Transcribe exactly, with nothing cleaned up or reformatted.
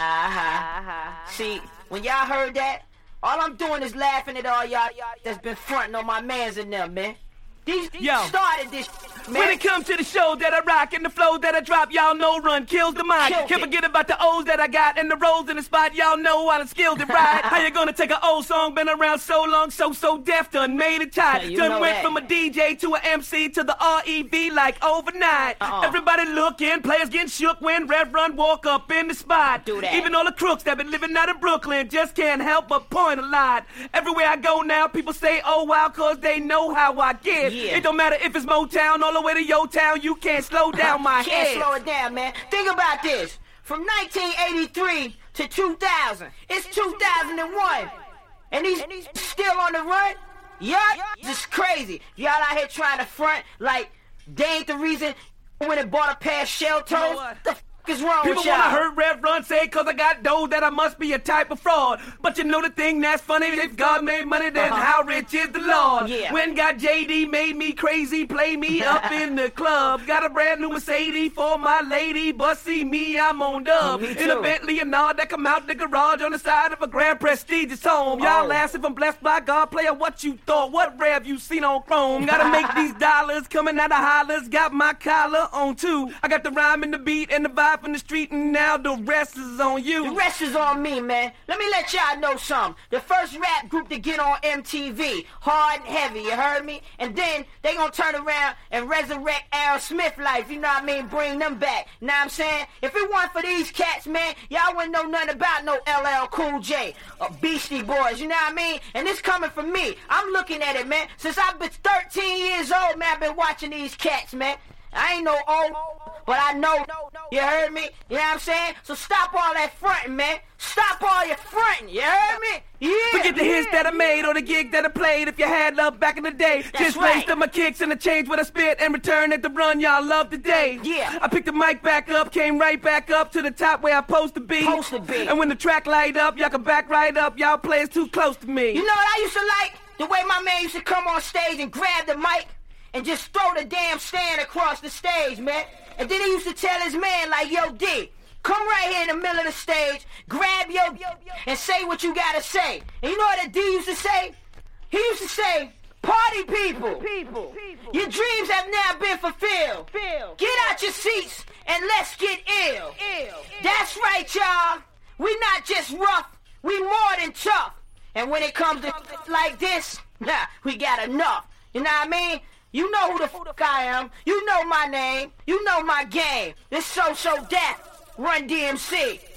Uh-huh. Uh-huh. See, when y'all heard that, all I'm doing is laughing at all y'all that's been fronting on my mans and them, man. These, these Yo. started this, man. When it comes to the show that I rock and the flow that I drop, y'all know run kills the mic. Killed Can't it. forget about the O's that I got and the rolls in the spot. Y'all know I done skilled it right. How you gonna take an old song, been around so long, so so deaf, done made it tight. Yeah, you done know went that. from a D J to an M C to the R E V like overnight. Uh-uh. Everybody looking, players getting shook when Rev Run walk up in the spot. Do that. Even all the crooks that been living out in Brooklyn just can't help but point a lot. Everywhere I go now, people say, oh wow, cause they know how I get. Yeah. It don't matter if it's Motown all the way to Yo Town, you can't slow down my Can't head. slow it down, man. Think about this. From nineteen eighty-three to two thousand, it's two thousand one. And these still on the run? Y'all just crazy. Y'all out here trying to front like they ain't the reason when it bought a pair of shell toes. You know what? The f is wrong People with y'all? wanna hurt Rev Run, say cause I got dough that I must be a type of fraud. But you know the thing that's funny, if God made money, then Uh-huh. how rich is the Lord? Yeah. When got J D made me crazy, play me up in the club. Got a brand new Mercedes for my lady, but see me, I'm on dub. Me In a too. Bentley and all that come out the garage on the side of a grand prestigious home. Y'all Oh. ask if I'm blessed by God, player, what you thought? What Rev you seen on Chrome? Gotta make these dollars coming out of hollers, got my collar on too. I got the rhyme and the beat and the vibe from the street, and now the rest is on you. The rest is on me, man. Let me let y'all know something. The first rap group to get on M T V, hard and heavy, you heard me? And then they gonna turn around and resurrect Al Smith life, you know what I mean? Bring them back, you know what I'm saying? If it weren't for these cats, man, y'all wouldn't know nothing about no L L Cool J or Beastie Boys, you know what I mean? And this coming from me. I'm looking at it, man. Since I've been thirteen years old, man, I've been watching these cats, man. I ain't no old, but I know, you heard me? You know what I'm saying? So stop all that fronting, man. Stop all your fronting, you heard me? Yeah. Forget the hits that I made or the gig that I played. If you had love back in the day, That's just right. laced up my kicks and I changed what I spit and returned at the run y'all love today. Yeah. I picked the mic back up, came right back up to the top where I'm supposed to be. Supposed to be. And when the track light up, y'all can back right up. Y'all players too close to me. You know what I used to like? The way my man used to come on stage and grab the mic and just throw the damn stand across the stage, man. And then he used to tell his man, like, yo, D, come right here in the middle of the stage, grab your and say what you gotta say. And you know what that D used to say? He used to say, party people, people, your dreams have now been fulfilled. Get out your seats and let's get ill. That's right, y'all. We not just rough, we more than tough. And when it comes to like this, nah, we got enough. You know what I mean? You know who the fuck I am. You know my name. You know my game. This So So Death. Run D M C.